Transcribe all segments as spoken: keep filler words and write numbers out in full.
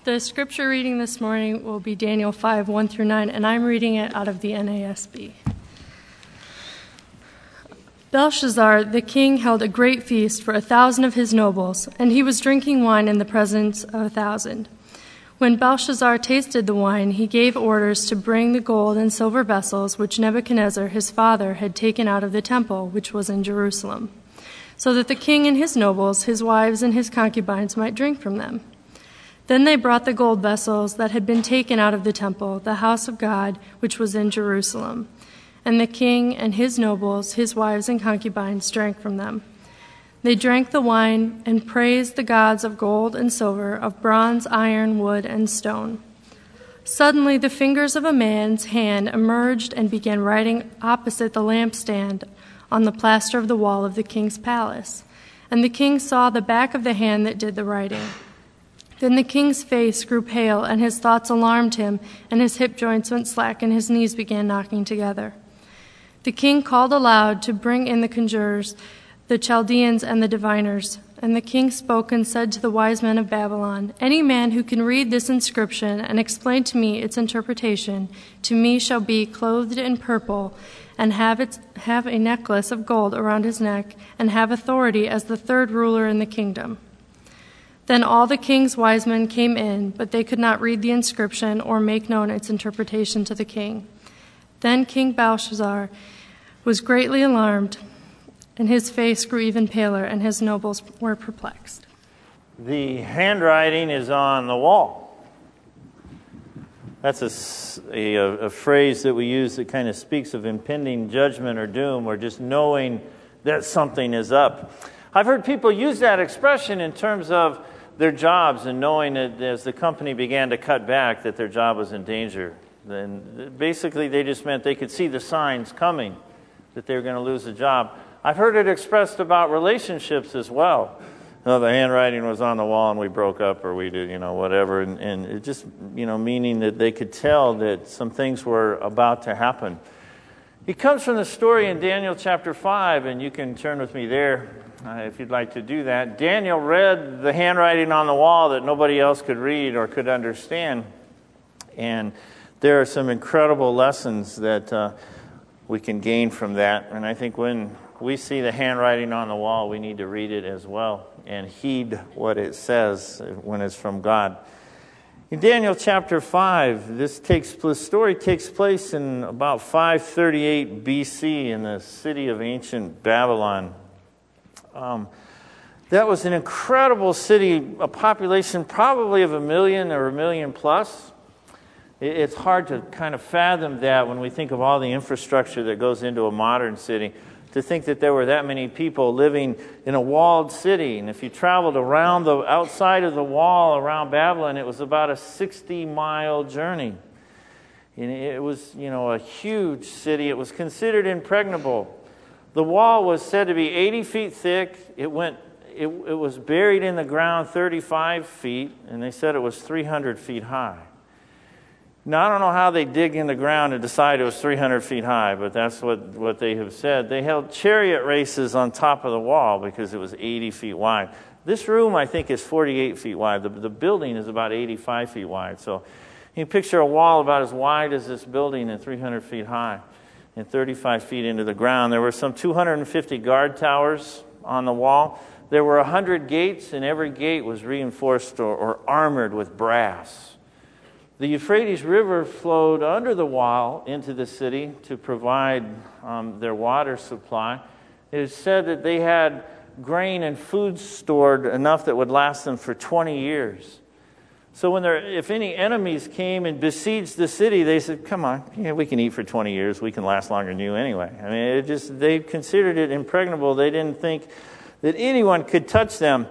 The scripture reading this morning will be Daniel five, one through nine, and I'm reading it out of the N A S B. Belshazzar, the king, held a great feast for a thousand of his nobles, and he was drinking wine in the presence of a thousand. When Belshazzar tasted the wine, he gave orders to bring the gold and silver vessels which Nebuchadnezzar, his father, had taken out of the temple, which was in Jerusalem, so that the king and his nobles, his wives, and his concubines might drink from them. Then they brought the gold vessels that had been taken out of the temple, the house of God, which was in Jerusalem. And the king and his nobles, his wives and concubines, drank from them. They drank the wine and praised the gods of gold and silver, of bronze, iron, wood, and stone. Suddenly the fingers of a man's hand emerged and began writing opposite the lampstand on the plaster of the wall of the king's palace. And the king saw the back of the hand that did the writing. Then the king's face grew pale, and his thoughts alarmed him, and his hip joints went slack, and his knees began knocking together. The king called aloud to bring in the conjurers, the Chaldeans, and the diviners. And the king spoke and said to the wise men of Babylon, "Any man who can read this inscription and explain to me its interpretation, to me shall be clothed in purple, and have, its, have a necklace of gold around his neck, and have authority as the third ruler in the kingdom." Then all the king's wise men came in, but they could not read the inscription or make known its interpretation to the king. Then King Belshazzar was greatly alarmed, and his face grew even paler, and his nobles were perplexed. The handwriting is on the wall. That's a, a, a phrase that we use that kind of speaks of impending judgment or doom, or just knowing that something is up. I've heard people use that expression in terms of their jobs and knowing that as the company began to cut back that their job was in danger. Then basically they just meant they could see the signs coming that they were going to lose a job. I've heard it expressed about relationships as well. Oh, the handwriting was on the wall and we broke up, or we did, you know, whatever. And, and it just, you know, meaning that they could tell that some things were about to happen. It comes from the story in Daniel chapter five, and you can turn with me there. Uh, if you'd like to do that. Daniel read the handwriting on the wall that nobody else could read or could understand. And there are some incredible lessons that uh, we can gain from that. And I think when we see the handwriting on the wall, we need to read it as well and heed what it says when it's from God. In Daniel chapter five, this takes the story takes place in about five thirty-eight B C in the city of ancient Babylon. Um, that was an incredible city, a population probably of a million or a million plus. It, it's hard to kind of fathom that when we think of all the infrastructure that goes into a modern city, to think that there were that many people living in a walled city. And if you traveled around the outside of the wall around Babylon, it was about a sixty-mile journey. And it was, you know, a huge city. It was considered impregnable. The wall was said to be eighty feet thick. It went. It, it was buried in the ground thirty-five feet, and they said it was three hundred feet high. Now, I don't know how they dig in the ground and decide it was three hundred feet high, but that's what, what they have said. They held chariot races on top of the wall because it was eighty feet wide. This room, I think, is forty-eight feet wide. The, the building is about eighty-five feet wide. So you can picture a wall about as wide as this building and three hundred feet high and thirty-five feet into the ground. There were some two hundred fifty guard towers on the wall. There were one hundred gates, and every gate was reinforced or, or armored with brass. The Euphrates River flowed under the wall into the city to provide um, their water supply. It is said that they had grain and food stored enough that would last them for twenty years. So when there, if any enemies came and besieged the city, they said, come on, yeah, we can eat for twenty years. We can last longer than you anyway. I mean, it just they considered it impregnable. They didn't think that anyone could touch them.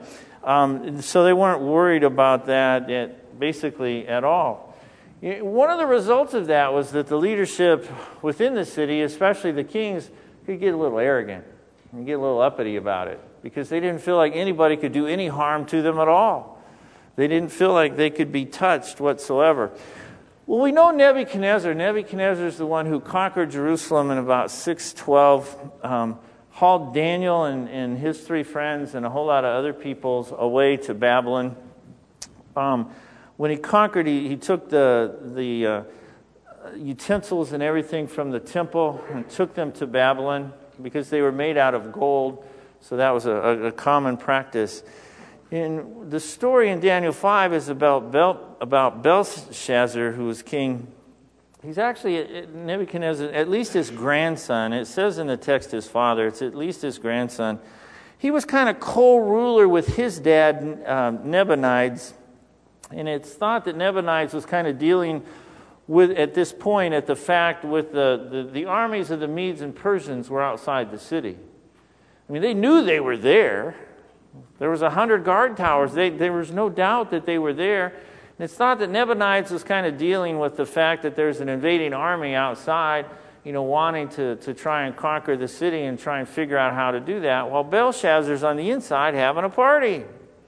Um, so they weren't worried about that at, basically at all. One of the results of that was that the leadership within the city, especially the kings, could get a little arrogant and get a little uppity about it because they didn't feel like anybody could do any harm to them at all. They didn't feel like they could be touched whatsoever. Well, we know Nebuchadnezzar. Nebuchadnezzar is the one who conquered Jerusalem in about six twelve, um, hauled Daniel and, and his three friends and a whole lot of other peoples away to Babylon. Um, when he conquered, he, he took the, the uh, utensils and everything from the temple and took them to Babylon because they were made out of gold. So that was a, a common practice. And the story in Daniel five is about Bel, about Belshazzar, who was king. He's actually Nebuchadnezzar, at least his grandson. It says in the text his father. It's at least his grandson. He was kind of co-ruler with his dad, um, Nebuchadnezzar. And it's thought that Nebuchadnezzar was kind of dealing with, at this point, at the fact with the, the, the armies of the Medes and Persians were outside the city. I mean, they knew they were there. There was a hundred guard towers. They, there was no doubt that they were there. And it's thought that Nebuchadnezzar was kind of dealing with the fact that there's an invading army outside, you know, wanting to, to try and conquer the city and try and figure out how to do that, while Belshazzar's on the inside having a party.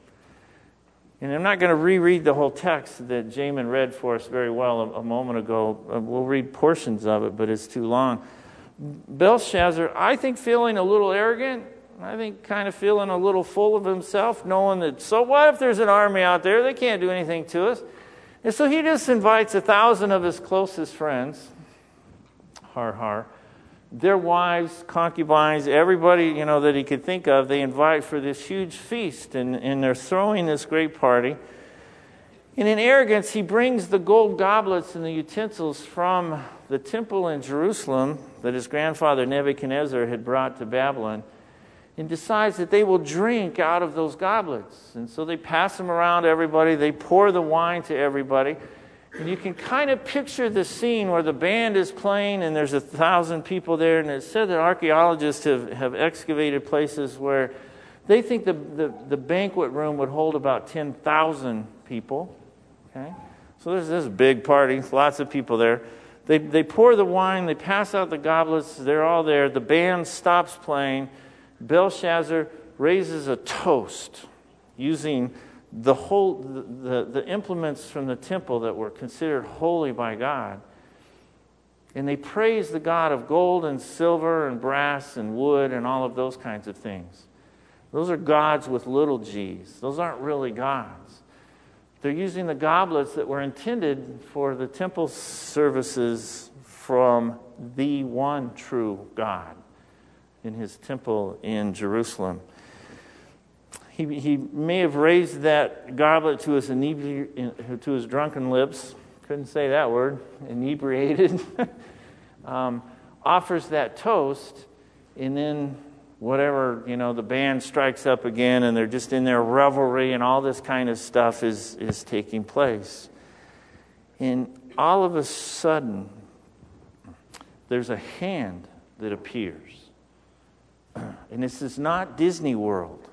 And I'm not going to reread the whole text that Jamin read for us very well a, a moment ago. We'll read portions of it, but it's too long. Belshazzar, I think, feeling a little arrogant. I think kind of feeling a little full of himself, knowing that, so what if there's an army out there? They can't do anything to us. And so he just invites a thousand of his closest friends, har har, their wives, concubines, everybody, you know, that he could think of, they invite for this huge feast, and, and they're throwing this great party. And in arrogance, he brings the gold goblets and the utensils from the temple in Jerusalem that his grandfather Nebuchadnezzar had brought to Babylon, and decides that they will drink out of those goblets. And so they pass them around to everybody. They pour the wine to everybody. And you can kind of picture the scene where the band is playing and there's a thousand people there. And it's said that archaeologists have, have excavated places where they think the, the, the banquet room would hold about ten thousand people. Okay, so there's this big party, lots of people there. They, they pour the wine, they pass out the goblets, they're all there. The band stops playing. Belshazzar raises a toast using the whole the, the, the implements from the temple that were considered holy by God. And they praise the God of gold and silver and brass and wood and all of those kinds of things. Those are gods with little g's. Those aren't really gods. They're using the goblets that were intended for the temple services from the one true God in his temple in Jerusalem. He, he may have raised that goblet to his, inebri- to his drunken lips. Couldn't say that word. Inebriated. um, offers that toast, and then whatever, you know, the band strikes up again, and they're just in their revelry, and all this kind of stuff is, is taking place. And all of a sudden, there's a hand that appears. And this is not Disney World.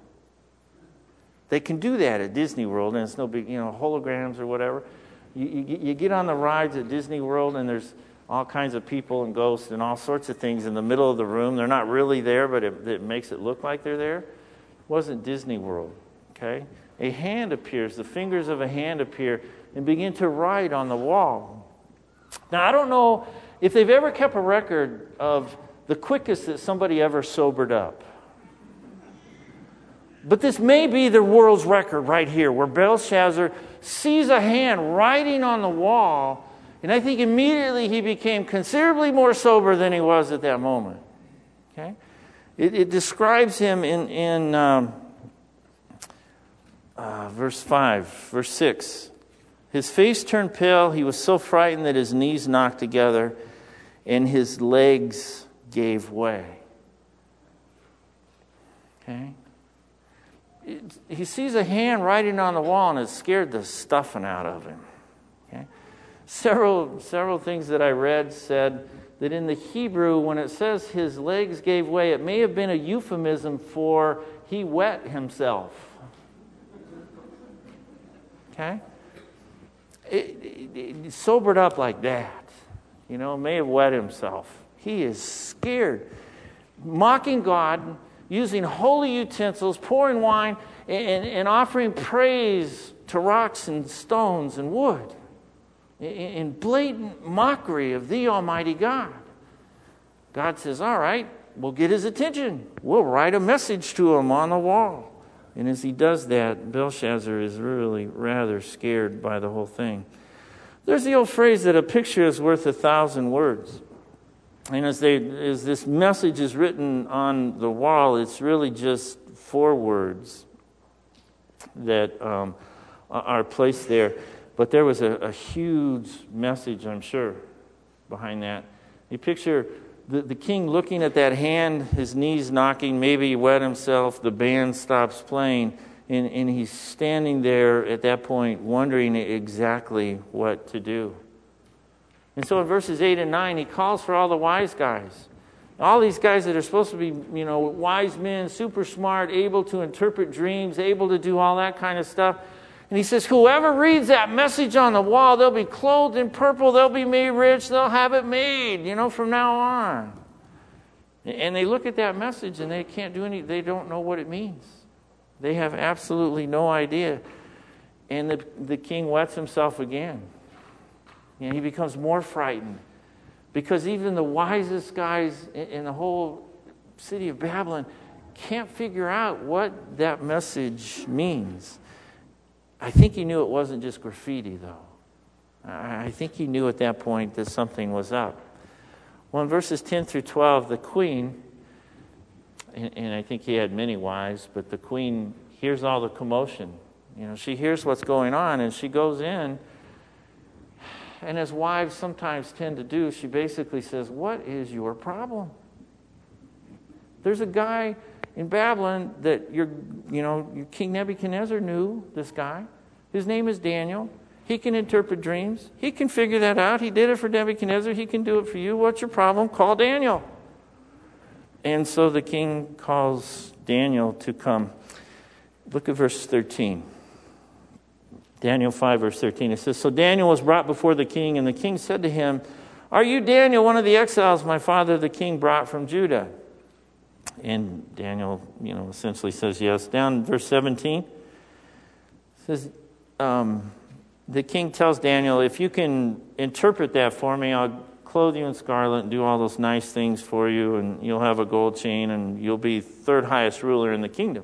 They can do that at Disney World, and it's no big, you know, holograms or whatever. You, you, you get on the rides at Disney World, and there's all kinds of people and ghosts and all sorts of things in the middle of the room. They're not really there, but it, it makes it look like they're there. It wasn't Disney World, okay? A hand appears, the fingers of a hand appear and begin to write on the wall. Now, I don't know if they've ever kept a record of the quickest that somebody ever sobered up. But this may be the world's record right here, where Belshazzar sees a hand writing on the wall, and I think immediately he became considerably more sober than he was at that moment. Okay, It, it describes him in, in um, uh, verse five, verse six. His face turned pale. He was so frightened that his knees knocked together, and his legs gave way. Okay? It, he sees a hand writing on the wall, and it scared the stuffing out of him. Okay? Several, several things that I read said that in the Hebrew, when it says his legs gave way, it may have been a euphemism for he wet himself. Okay? It, it, it sobered up like that. You know, may have wet himself. He is scared. Mocking God, using holy utensils, pouring wine, and, and offering praise to rocks and stones and wood. In blatant mockery of the Almighty God. God says, all right, we'll get his attention. We'll write a message to him on the wall. And as he does that, Belshazzar is really rather scared by the whole thing. There's the old phrase that a picture is worth a thousand words. And as, they, as this message is written on the wall, it's really just four words that um, are placed there. But there was a, a huge message, I'm sure, behind that. You picture the, the king looking at that hand, his knees knocking, maybe he wet himself, the band stops playing, and, and he's standing there at that point wondering exactly what to do. And so in verses eight and nine, he calls for all the wise guys. All these guys that are supposed to be, you know, wise men, super smart, able to interpret dreams, able to do all that kind of stuff. And he says, whoever reads that message on the wall, they'll be clothed in purple, they'll be made rich, they'll have it made, you know, from now on. And they look at that message and they can't do any, they don't know what it means. They have absolutely no idea. And the, the king wets himself again. And he becomes more frightened. Because even the wisest guys in the whole city of Babylon can't figure out what that message means. I think he knew it wasn't just graffiti, though. I think he knew at that point that something was up. Well, in verses ten through twelve, the queen, and, and I think he had many wives, but the queen hears all the commotion. You know, she hears what's going on, and she goes in. And as wives sometimes tend to do, she basically says, what is your problem? There's a guy in Babylon that your, you know, your King Nebuchadnezzar knew, this guy. His name is Daniel. He can interpret dreams. He can figure that out. He did it for Nebuchadnezzar. He can do it for you. What's your problem? Call Daniel. And so the king calls Daniel to come. Look at verse thirteen. Daniel five, verse thirteen, it says, so Daniel was brought before the king, and the king said to him, are you Daniel, one of the exiles my father the king brought from Judah? And Daniel, you know, essentially says yes. Down in verse seventeen, it says, um, the king tells Daniel, if you can interpret that for me, I'll clothe you in scarlet and do all those nice things for you, and you'll have a gold chain, and you'll be third highest ruler in the kingdom.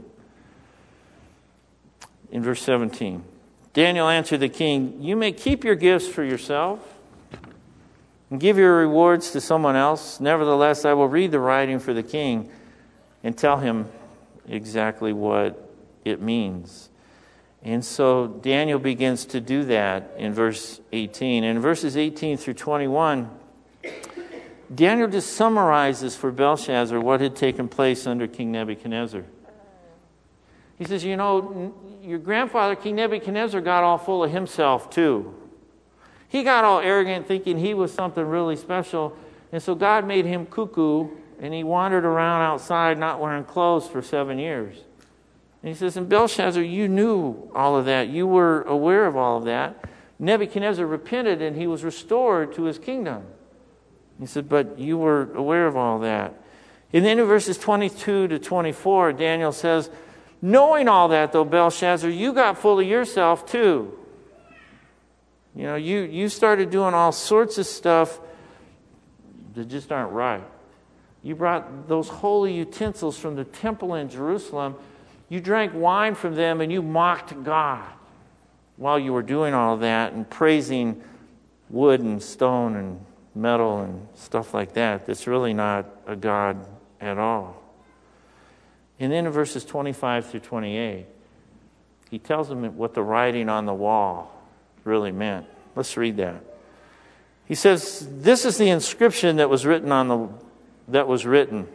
In verse seventeen, Daniel answered the king, you may keep your gifts for yourself and give your rewards to someone else. Nevertheless, I will read the writing for the king and tell him exactly what it means. And so Daniel begins to do that in verse eighteen. In verses eighteen through twenty-one, Daniel just summarizes for Belshazzar what had taken place under King Nebuchadnezzar. He says, you know, your grandfather, King Nebuchadnezzar, got all full of himself too. He got all arrogant thinking he was something really special. And so God made him cuckoo, and he wandered around outside not wearing clothes for seven years. And he says, and Belshazzar, you knew all of that. You were aware of all of that. Nebuchadnezzar repented, and he was restored to his kingdom. He said, but you were aware of all that. And then in verses twenty-two to twenty-four, Daniel says, knowing all that, though, Belshazzar, you got full of yourself too. You know, you, you started doing all sorts of stuff that just aren't right. You brought those holy utensils from the temple in Jerusalem. You drank wine from them, and you mocked God while you were doing all that and praising wood and stone and metal and stuff like that. That's really not a God at all. And then in verses twenty-five through twenty-eight, he tells them what the writing on the wall really meant. Let's read that. He says, this is the inscription that was written on the that was written.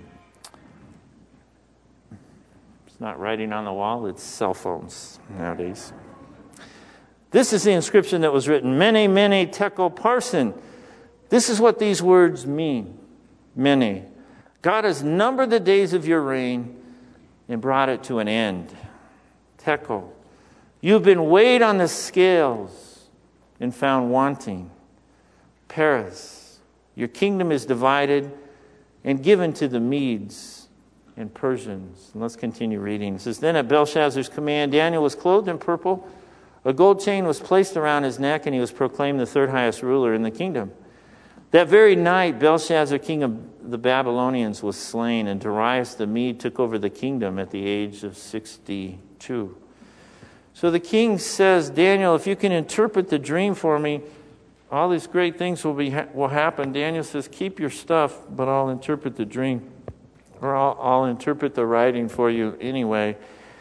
It's not writing on the wall, it's cell phones nowadays. This is the inscription that was written. Mene, mene, tekel, parsin. This is what these words mean. Mene. God has numbered the days of your reign and brought it to an end. Tekel. You've been weighed on the scales and found wanting. Peres. Your kingdom is divided and given to the Medes and Persians. And let's continue reading. It says, then at Belshazzar's command, Daniel was clothed in purple. A gold chain was placed around his neck, and he was proclaimed the third highest ruler in the kingdom. That very night, Belshazzar, king of the Babylonians, was slain, and Darius the Mede took over the kingdom at the age of sixty-two. So the king says, Daniel, if you can interpret the dream for me, all these great things will be will happen. Daniel says, keep your stuff, but I'll interpret the dream. Or I'll, I'll interpret the writing for you anyway.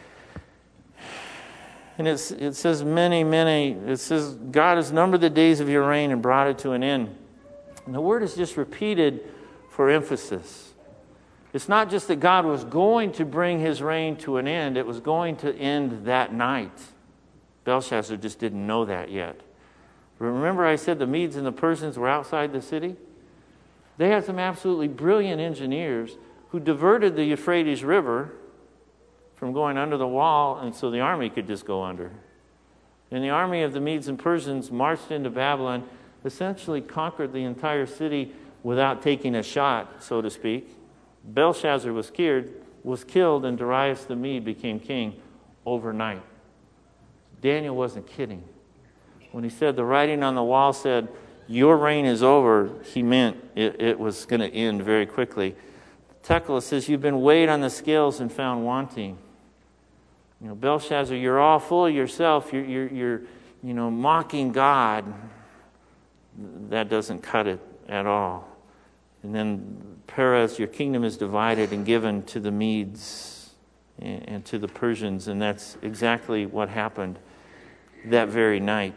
And it's, it says many, many, it says, God has numbered the days of your reign and brought it to an end. And the word is just repeated for emphasis. It's not just that God was going to bring his reign to an end. It was going to end that night. Belshazzar just didn't know that yet. Remember I said the Medes and the Persians were outside the city? They had some absolutely brilliant engineers who diverted the Euphrates River from going under the wall, and so the army could just go under. And the army of the Medes and Persians marched into Babylon, essentially conquered the entire city without taking a shot, so to speak. Belshazzar was scared, was killed, and Darius the Mede became king overnight. Daniel wasn't kidding. When he said the writing on the wall said, your reign is over, he meant it, it was going to end very quickly. Tekla says, you've been weighed on the scales and found wanting. You know, Belshazzar, you're all full of yourself. You're, you're, you're you know, mocking God. That doesn't cut it at all. And then Perez, your kingdom is divided and given to the Medes and, and to the Persians. And that's exactly what happened that very night.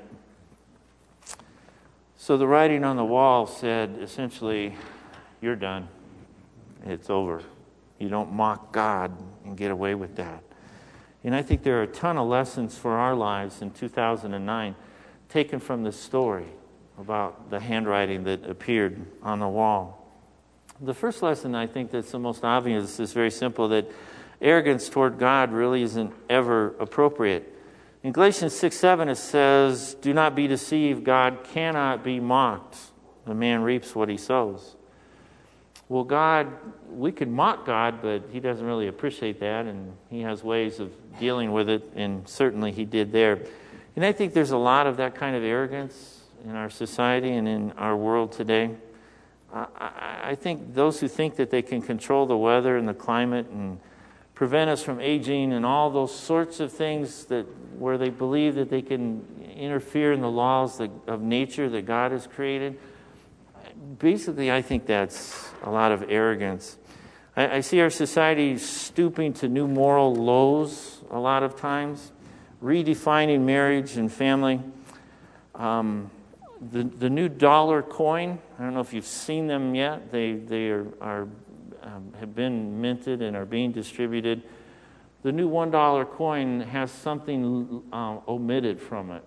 So the writing on the wall said, essentially, you're done. It's over. You don't mock God and get away with that. And I think there are a ton of lessons for our lives in two thousand nine taken from this story about the handwriting that appeared on the wall. The first lesson, I think, that's the most obvious is very simple, that arrogance toward God really isn't ever appropriate. In Galatians six seven, it says, do not be deceived. God cannot be mocked. The man reaps what he sows. Well, God, we can mock God, but he doesn't really appreciate that, and he has ways of dealing with it, and certainly he did there. And I think there's a lot of that kind of arrogance in our society and in our world today. I, I, I think those who think that they can control the weather and the climate and prevent us from aging and all those sorts of things that where they believe that they can interfere in the laws that, of nature that God has created, basically, I think that's a lot of arrogance. I, I see our society stooping to new moral lows a lot of times, redefining marriage and family. Um, the the new dollar coin, I don't know if you've seen them yet. They they are, are um, have been minted and are being distributed. The new one dollar coin has something uh, omitted from it.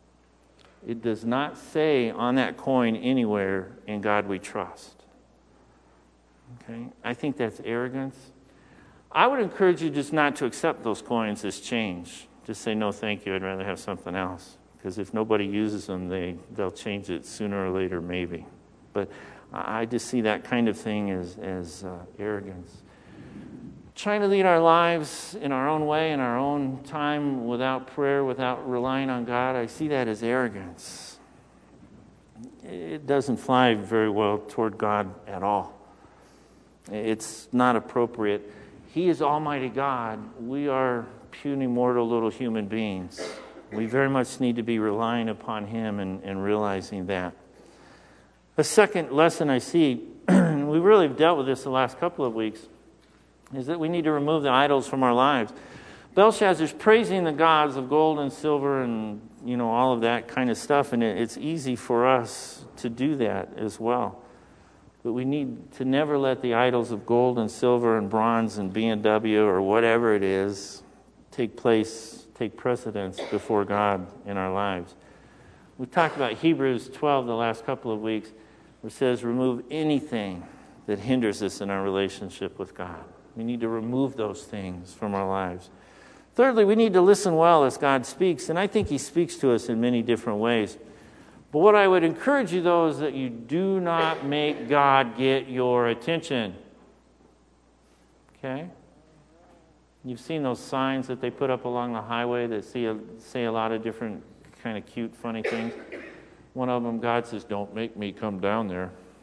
It does not say on that coin anywhere, in God we trust. Okay? I think that's arrogance. I would encourage you just not to accept those coins as change. Just say, no, thank you, I'd rather have something else. Because if nobody uses them, they, they'll change it sooner or later, maybe. But I just see that kind of thing as, as uh, arrogance. Trying to lead our lives in our own way, in our own time, without prayer, without relying on God, I see that as arrogance. It doesn't fly very well toward God at all. It's not appropriate. He is Almighty God. We are puny, mortal little human beings. We very much need to be relying upon Him and, and realizing that. The second lesson I see, and we really have dealt with this the last couple of weeks, is that we need to remove the idols from our lives. Belshazzar's praising the gods of gold and silver and, you know, all of that kind of stuff, and it, it's easy for us to do that as well. But we need to never let the idols of gold and silver and bronze and B M W or whatever it is take place, take precedence before God in our lives. We talked about Hebrews twelve the last couple of weeks, where it says, remove anything that hinders us in our relationship with God. We need to remove those things from our lives. Thirdly, we need to listen well as God speaks, and I think He speaks to us in many different ways. But what I would encourage you, though, is that you do not make God get your attention. Okay? You've seen those signs that they put up along the highway that see a, say a lot of different kind of cute, funny things. One of them, God says, don't make me come down there.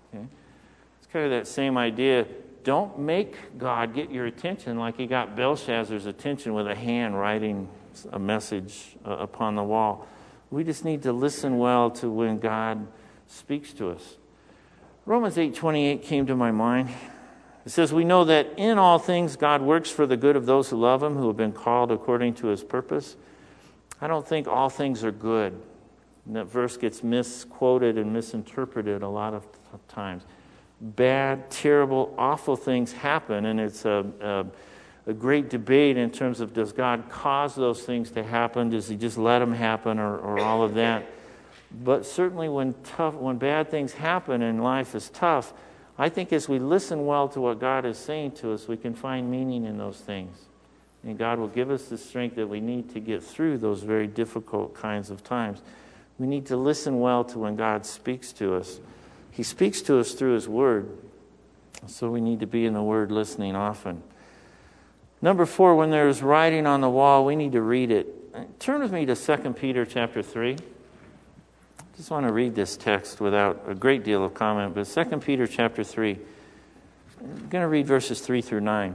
Okay? It's kind of that same idea. Don't make God get your attention like he got Belshazzar's attention with a hand writing a message uh, upon the wall. We just need to listen well to when God speaks to us. Romans eight twenty-eight came to my mind. It says, we know that in all things God works for the good of those who love him, who have been called according to his purpose. I don't think all things are good. And that verse gets misquoted and misinterpreted a lot of times. Bad, terrible, awful things happen, and it's a, a, a great debate in terms of, does God cause those things to happen? Does he just let them happen, or, or all of that? But certainly when tough, when bad things happen and life is tough, I think as we listen well to what God is saying to us, we can find meaning in those things. And God will give us the strength that we need to get through those very difficult kinds of times. We need to listen well to when God speaks to us. He speaks to us through his word. So we need to be in the word listening often. Number four, when there's writing on the wall, we need to read it. Turn with me to Second Peter chapter three. I just want to read this text without a great deal of comment, but Second Peter chapter three. I'm going to read verses three through nine.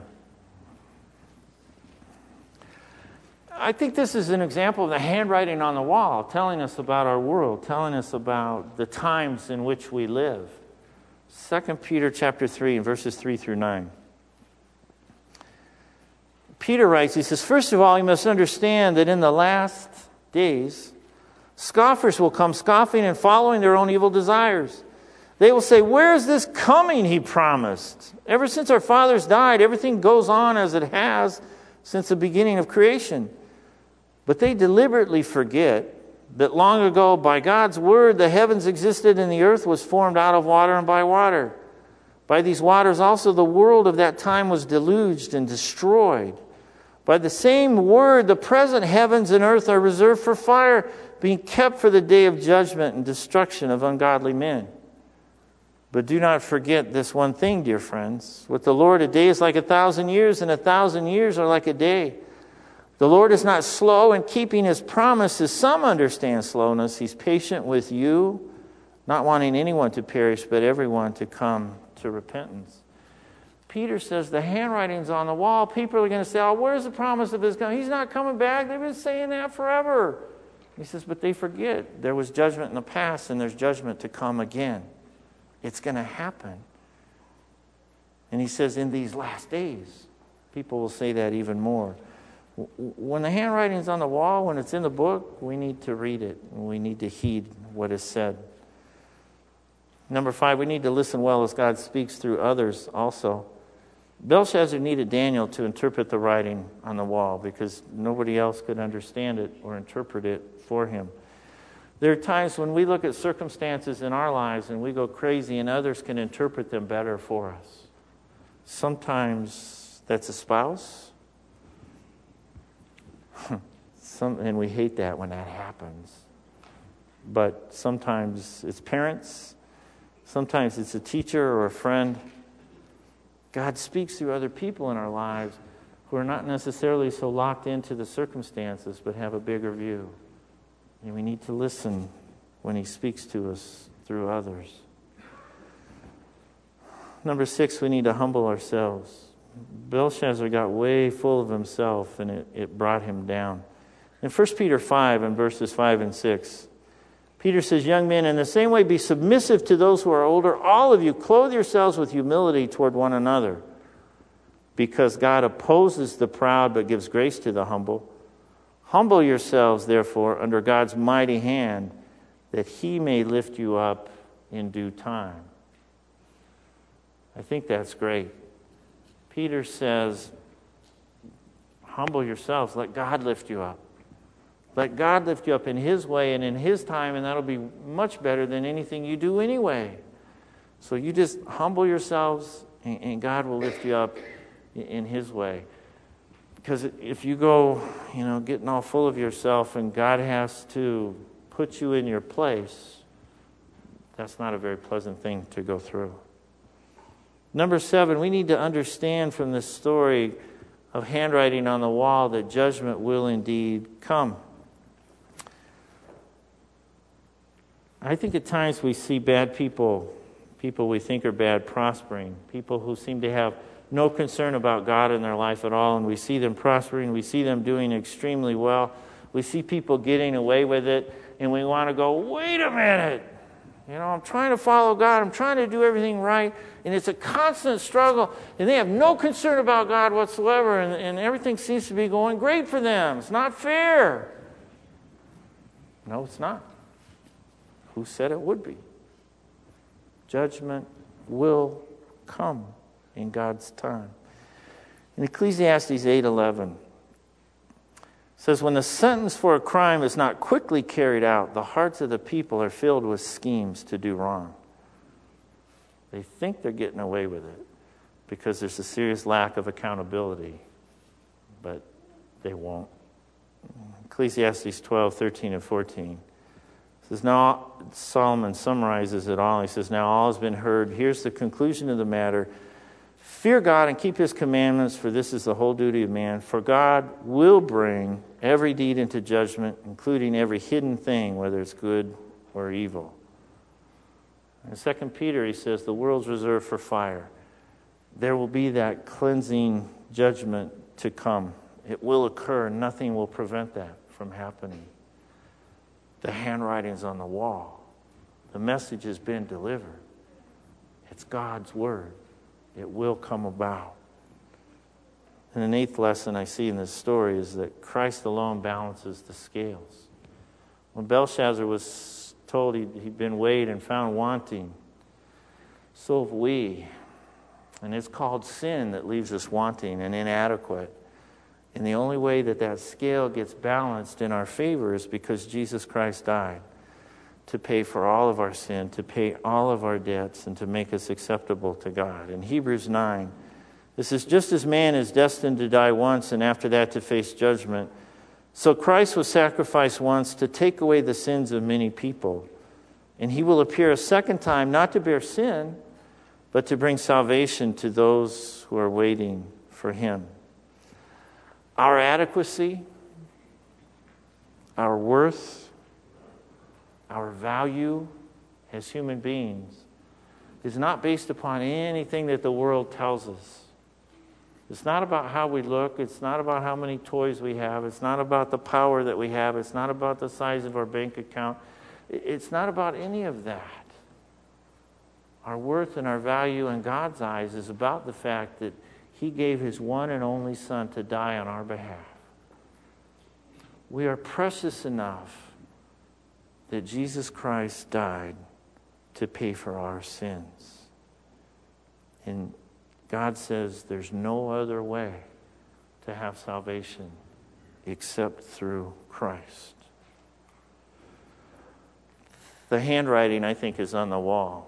I think this is an example of the handwriting on the wall, telling us about our world, telling us about the times in which we live. Second Peter chapter three, verses three through nine. Peter writes, he says, first of all, you must understand that in the last days, scoffers will come scoffing and following their own evil desires. They will say, where is this coming he promised? Ever since our fathers died, everything goes on as it has since the beginning of creation. But they deliberately forget that long ago, by God's word, the heavens existed and the earth was formed out of water and by water. By these waters also the world of that time was deluged and destroyed. By the same word, the present heavens and earth are reserved for fire, being kept for the day of judgment and destruction of ungodly men. But do not forget this one thing, dear friends. With the Lord, a day is like a thousand years, and a thousand years are like a day. The Lord is not slow in keeping his promises. Some understand slowness. He's patient with you, not wanting anyone to perish, but everyone to come to repentance. Peter says the handwriting's on the wall. People are going to say, oh, where's the promise of his coming? He's not coming back. They've been saying that forever. He says, but they forget there was judgment in the past and there's judgment to come again. It's going to happen. And he says, in these last days, people will say that even more. When the handwriting's on the wall, when it's in the book, we need to read it. And we need to heed what is said. Number five, we need to listen well as God speaks through others also. Belshazzar needed Daniel to interpret the writing on the wall because nobody else could understand it or interpret it for him. There are times when we look at circumstances in our lives and we go crazy and others can interpret them better for us. Sometimes that's a spouse. Some, and we hate that when that happens. But sometimes it's parents. Sometimes it's a teacher or a friend. God speaks through other people in our lives who are not necessarily so locked into the circumstances but have a bigger view. And we need to listen when he speaks to us through others. Number six, we need to humble ourselves. Belshazzar got way full of himself and it, it brought him down. In First Peter five and verses five and six, Peter says, young men, in the same way be submissive to those who are older. All of you, clothe yourselves with humility toward one another, because God opposes the proud but gives grace to the humble. Humble yourselves, therefore, under God's mighty hand, that he may lift you up in due time. I think that's great. Peter says, humble yourselves, let God lift you up. Let God lift you up in his way and in his time, and that'll be much better than anything you do anyway. So you just humble yourselves, and, and God will lift you up in, in his way. Because if you go, you know, getting all full of yourself and God has to put you in your place, that's not a very pleasant thing to go through. Number seven, we need to understand from this story of handwriting on the wall that judgment will indeed come. I think at times we see bad people, people we think are bad prospering, people who seem to have no concern about God in their life at all, and we see them prospering, we see them doing extremely well. We see people getting away with it, and we want to go, wait a minute. You know, I'm trying to follow God. I'm trying to do everything right, and it's a constant struggle, and they have no concern about God whatsoever, and, and everything seems to be going great for them. It's not fair. No, it's not. Who said it would be? Judgment will come in God's time. In Ecclesiastes eight eleven, says, when the sentence for a crime is not quickly carried out, the hearts of the people are filled with schemes to do wrong. They think they're getting away with it because there's a serious lack of accountability, but they won't. Ecclesiastes twelve, thirteen, and fourteen says, now Solomon summarizes it all. He says, now all has been heard. Here's the conclusion of the matter. Fear God and keep his commandments, for this is the whole duty of man. For God will bring every deed into judgment, including every hidden thing, whether it's good or evil. In Second Peter, he says, the world's reserved for fire. There will be that cleansing judgment to come. It will occur. Nothing will prevent that from happening. The handwriting's on the wall. The message has been delivered. It's God's word. It will come about. And an eighth lesson I see in this story is that Christ alone balances the scales. When Belshazzar was told he'd, he'd been weighed and found wanting, so have we. And it's called sin that leaves us wanting and inadequate. And the only way that that scale gets balanced in our favor is because Jesus Christ died to pay for all of our sin, to pay all of our debts, and to make us acceptable to God. In Hebrews nine, this is just as man is destined to die once and after that to face judgment, so Christ was sacrificed once to take away the sins of many people. And he will appear a second time, not to bear sin, but to bring salvation to those who are waiting for him. Our adequacy, our worth, our value as human beings is not based upon anything that the world tells us. It's not about how we look. It's not about how many toys we have. It's not about the power that we have. It's not about the size of our bank account. It's not about any of that. Our worth and our value in God's eyes is about the fact that he gave his one and only Son to die on our behalf. We are precious enough that Jesus Christ died to pay for our sins. And God says there's no other way to have salvation except through Christ. The handwriting, I think, is on the wall.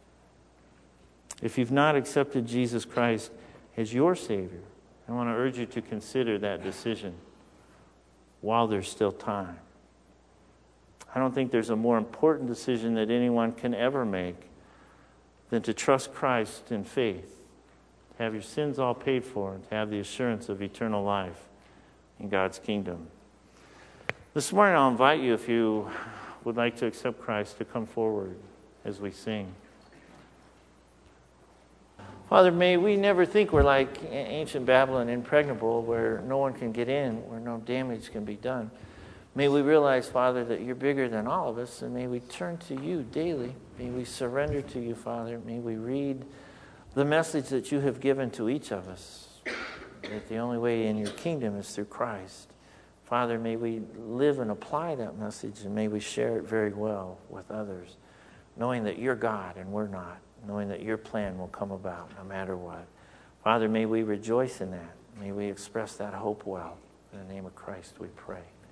If you've not accepted Jesus Christ as your Savior, I want to urge you to consider that decision while there's still time. I don't think there's a more important decision that anyone can ever make than to trust Christ in faith, to have your sins all paid for, and to have the assurance of eternal life in God's kingdom. This morning I'll invite you, if you would like to accept Christ, to come forward as we sing. Father, may we never think we're like ancient Babylon, impregnable, where no one can get in, where no damage can be done. May we realize, Father, that you're bigger than all of us, and may we turn to you daily. May we surrender to you, Father. May we read the message that you have given to each of us, that the only way in your kingdom is through Christ. Father, may we live and apply that message, and may we share it very well with others, knowing that you're God and we're not, knowing that your plan will come about no matter what. Father, may we rejoice in that. May we express that hope well. In the name of Christ we pray.